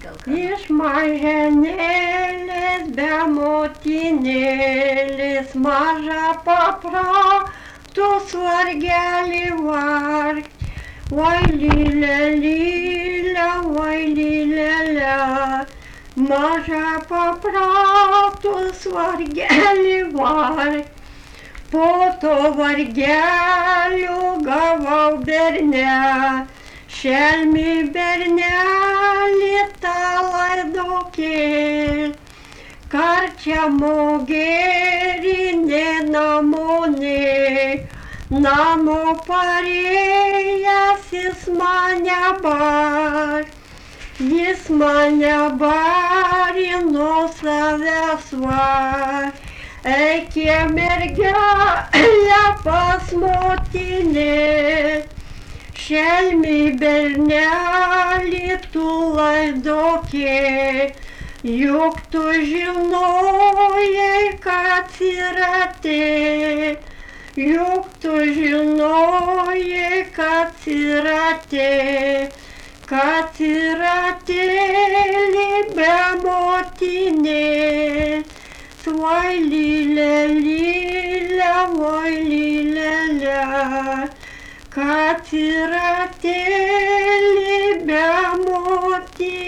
Iš maženėlės be motinėlės mažą papratus vargelį vargt. Oi lilė, lilė, oi lilė, mažą papratus vargelį vargt. Po to vargelių gavau bernelį, šelmi bernelį talaidokėlį. Karčiamo gėrinė namonė, namo parėjęs jis mane bar. Jis mane barė nuo savęs var. Eikė mergelė pas motinę, šelmi bernelį tu laidokė, juk tu žinojai, kad siratė, juk tu žinojai, kad siratė, kad siratėlį be motinės. Oi lilė, lilė, oi lilė, kad siratėlį be motinės.